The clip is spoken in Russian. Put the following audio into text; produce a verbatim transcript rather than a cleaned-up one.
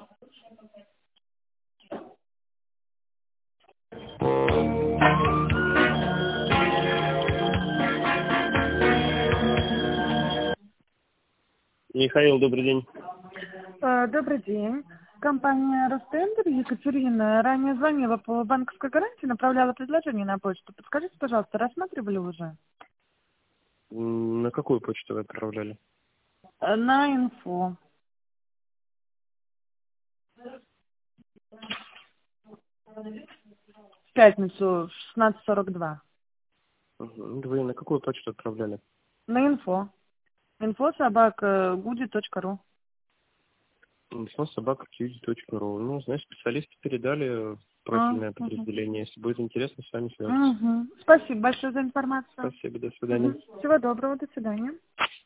Михаил, добрый день. Э, Добрый день. Компания Ростендер, Екатерина. Ранее звонила по банковской гарантии, направляла предложение на почту. Подскажите, пожалуйста, рассматривали уже? М, На какую почту вы отправляли? Э, На инфо. В пятницу в шестнадцать сорок два. Мгм. Вы на какую почту отправляли? На инфо. Инфо собака гуди точка ру. инфо собака кьюди точка ру. Ну, значит, специалисты передали в А, профильное угу. подразделение. Если будет интересно, с вами свяжутся. Угу. Спасибо большое за информацию. Спасибо, до свидания. Угу. Всего доброго, до свидания.